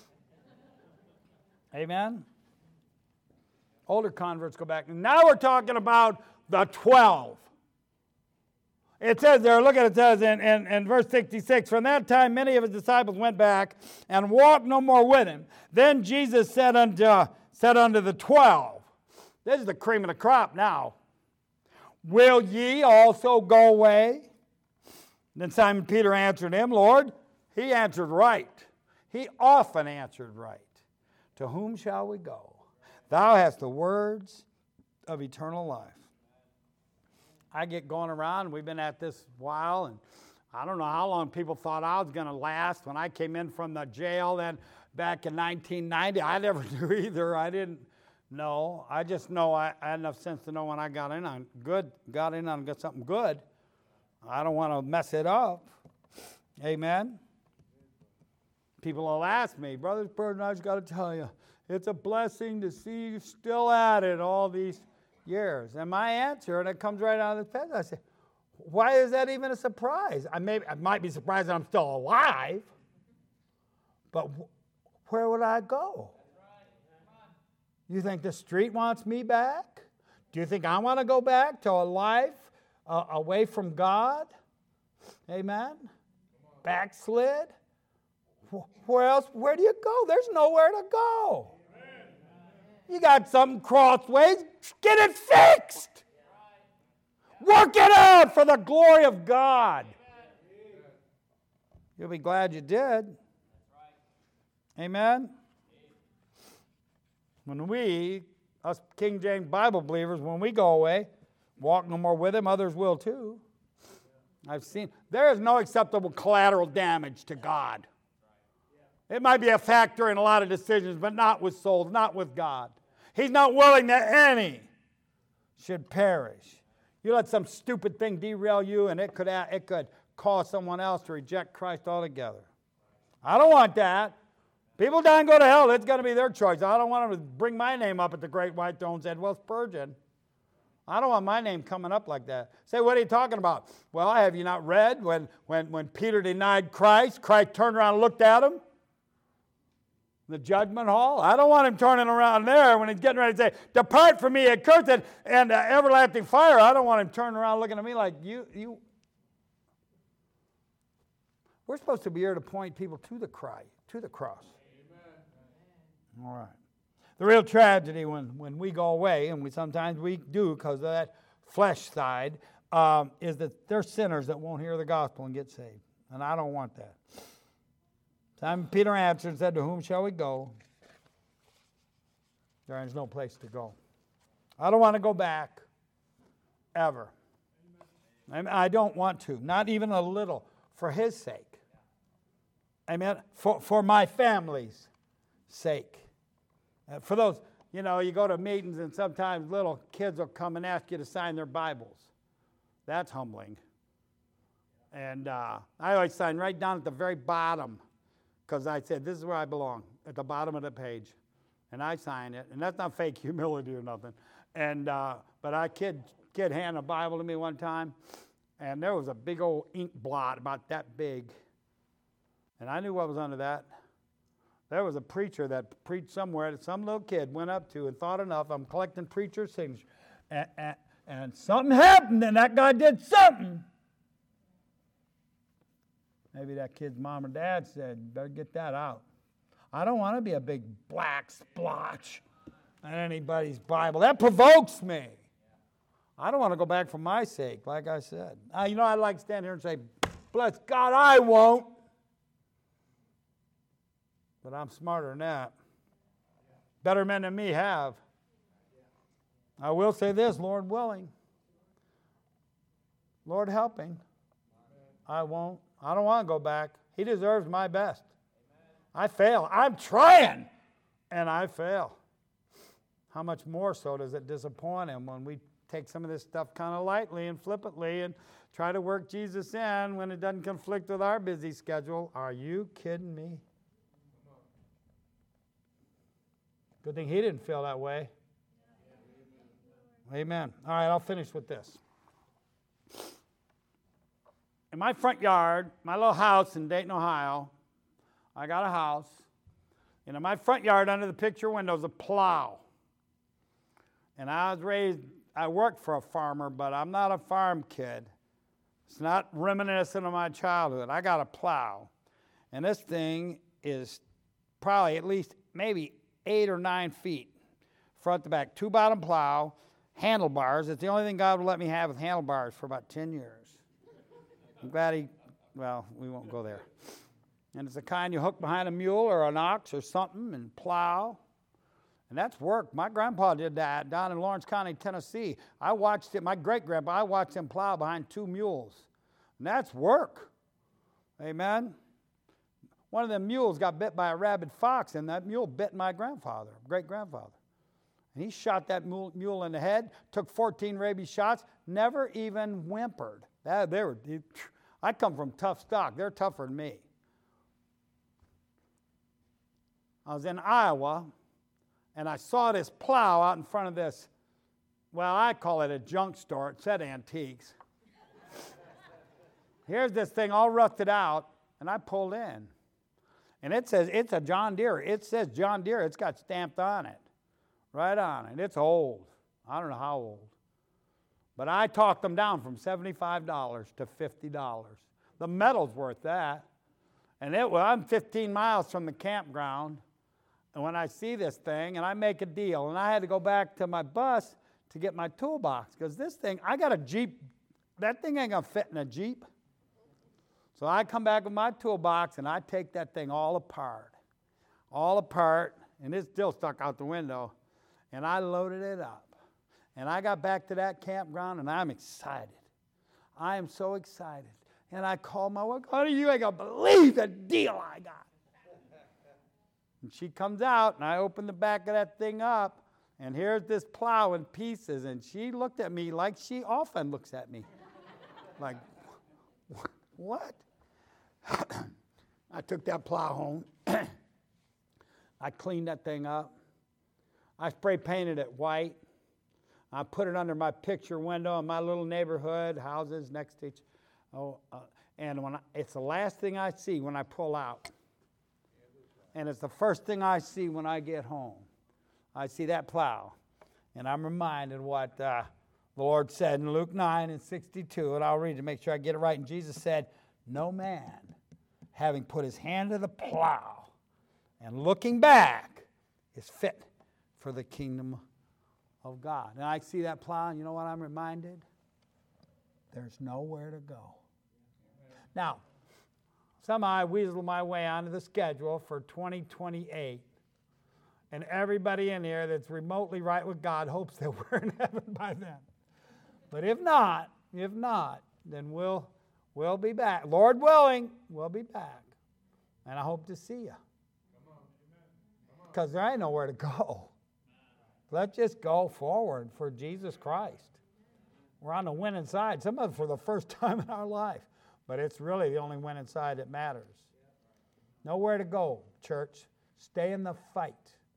Amen. Older converts go back. Now we're talking about the 12. It says there, look at it, says in verse 66, from that time many of his disciples went back and walked no more with him. Then Jesus said unto the 12, this is the cream of the crop now, will ye also go away? Then Simon Peter answered him, Lord, he answered right. He often answered right. To whom shall we go? Thou hast the words of eternal life. I get going around. We've been at this a while, and I don't know how long people thought I was going to last. When I came in from the jail then back in 1990, I never knew either. I didn't know. I just know I had enough sense to know when I got in on got something good. I don't want to mess it up. Amen. People will ask me, Brother Burden, I just got to tell you, it's a blessing to see you still at it all these years. And my answer, and it comes right out of the pen, I say, why is that even a surprise? I might be surprised that I'm still alive, but where would I go? You think the street wants me back? Do you think I want to go back to a life away from God? Amen? Backslid? Where else? Where do you go? There's nowhere to go. You got something crossways, get it fixed. Work it out for the glory of God. You'll be glad you did. Amen? When we, us King James Bible believers, when we go away, walk no more with him, others will too. I've seen, there is no acceptable collateral damage to God. It might be a factor in a lot of decisions, but not with souls, not with God. He's not willing that any should perish. You let some stupid thing derail you, and it could cause someone else to reject Christ altogether. I don't want that. People die and go to hell. It's going to be their choice. I don't want them to bring my name up at the Great White Throne, said, well, Spurgeon. I don't want my name coming up like that. Say, what are you talking about? Well, have you not read when Peter denied Christ, Christ turned around and looked at him? The judgment hall? I don't want him turning around there when he's getting ready to say, depart from me, accursed, and everlasting fire. I don't want him turning around looking at me like, you. We're supposed to be here to point people to the cross. Amen. All right. The real tragedy when we go away, and sometimes we do because of that flesh side, is that there's sinners that won't hear the gospel and get saved. And I don't want that. Simon Peter answered and said, to whom shall we go? There is no place to go. I don't want to go back, ever. I don't want to, not even a little, for his sake. Amen. For my family's sake. For those, you go to meetings and sometimes little kids will come and ask you to sign their Bibles. That's humbling. And I always sign right down at the very bottom, because I said, this is where I belong, at the bottom of the page. And I sign it. And that's not fake humility or nothing. And but a kid handed a Bible to me one time, and there was a big old ink blot about that big And I knew what was under that. There was a preacher that preached somewhere that some little kid went up to and thought enough, I'm collecting preacher's signature. And something happened, and that guy did something. Maybe that kid's mom or dad said, better get that out. I don't want to be a big black splotch in anybody's Bible. That provokes me. I don't want to go back for my sake, like I said. I'd like to stand here and say, bless God, I won't. But I'm smarter than that. Better men than me have. I will say this, Lord willing. Lord helping. I won't. I don't want to go back. He deserves my best. I fail. I'm trying, and I fail. How much more so does it disappoint him when we take some of this stuff kind of lightly and flippantly and try to work Jesus in when it doesn't conflict with our busy schedule? Are you kidding me? Good thing he didn't feel that way. Amen. All right, I'll finish with this. In my front yard, my little house in Dayton, Ohio, I got a house. And in my front yard, under the picture window, is a plow. And I worked for a farmer, but I'm not a farm kid. It's not reminiscent of my childhood. I got a plow. And this thing is probably at least maybe 8 or 9 feet, front to back. 2-bottom plow, handlebars. It's the only thing God will let me have with handlebars for about 10 years. I'm glad we won't go there. And it's the kind you hook behind a mule or an ox or something and plow. And that's work. My grandpa did that down in Lawrence County, Tennessee. I watched it, my great-grandpa, I watched him plow behind 2 mules. And that's work. Amen. One of them mules got bit by a rabid fox, and that mule bit my great-grandfather. And he shot that mule in the head, took 14 rabies shots, never even whimpered. I come from tough stock. They're tougher than me. I was in Iowa, and I saw this plow out in front of this, well, I call it a junk store. It said antiques. Here's this thing all rusted out, and I pulled in. And it says, it's a John Deere. It says John Deere. It's got stamped on it, right on it. It's old. I don't know how old. But I talked them down from $75 to $50. The metal's worth that. And I'm 15 miles from the campground. And when I see this thing, and I make a deal, and I had to go back to my bus to get my toolbox, because this thing, I got a Jeep. That thing ain't going to fit in a Jeep. So I come back with my toolbox, and I take that thing all apart, and it's still stuck out the window, and I loaded it up. And I got back to that campground, and I'm excited. I am so excited. And I called my wife, honey, you ain't going to believe the deal I got. And she comes out, and I open the back of that thing up, and here's this plow in pieces, and she looked at me like she often looks at me. Like, what? I took that plow home. I cleaned that thing up. I spray painted it white. I put it under my picture window in my little neighborhood, houses next to each. And it's the last thing I see when I pull out. And it's the first thing I see when I get home. I see that plow. And I'm reminded what the Lord said in Luke 9:62, and I'll read it to make sure I get it right. And Jesus said, no man, having put his hand to the plow and looking back, is fit for the kingdom of God. And I see that plow, and you know what I'm reminded? There's nowhere to go. Now, somehow I weaseled my way onto the schedule for 2028. And everybody in here that's remotely right with God hopes that we're in heaven by then. But if not, then we'll be back. Lord willing, we'll be back. And I hope to see you. Because there ain't nowhere to go. Let's just go forward for Jesus Christ. We're on the winning side. Some of it for the first time in our life. But it's really the only winning side that matters. Nowhere to go, church. Stay in the fight.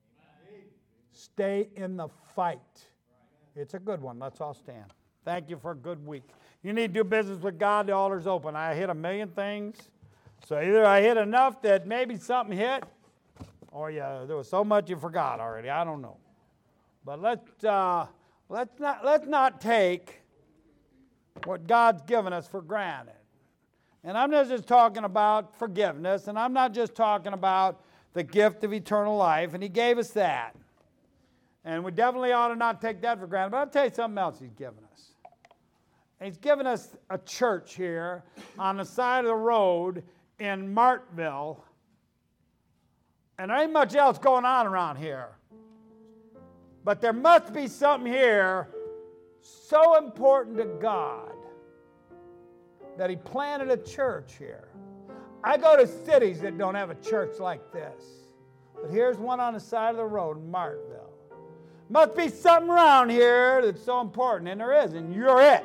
Stay in the fight. It's a good one. Let's all stand. Thank you for a good week. You need to do business with God. The altar's open. I hit a million things. So either I hit enough that maybe something hit, or there was so much you forgot already. I don't know. But let's not take what God's given us for granted. And I'm not just talking about forgiveness, and I'm not just talking about the gift of eternal life, and He gave us that. And we definitely ought to not take that for granted. But I'll tell you something else He's given us. He's given us a church here on the side of the road in Martville. And there ain't much else going on around here. But there must be something here so important to God that He planted a church here. I go to cities that don't have a church like this. But here's one on the side of the road in Martville. Must be something around here that's so important, and there is, and you're it.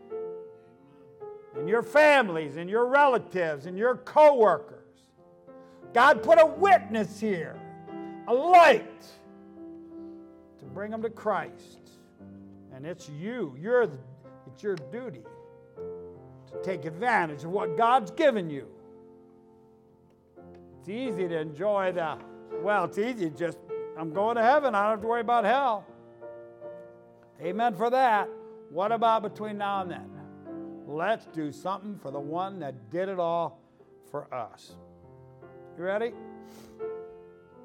And your families, and your relatives, and your co-workers. God put a witness here, a light, to bring them to Christ. And it's you. It's your duty to take advantage of what God's given you. It's easy to enjoy it's easy just, I'm going to heaven, I don't have to worry about hell. Amen for that. What about between now and then? Let's do something for the one that did it all for us. You ready?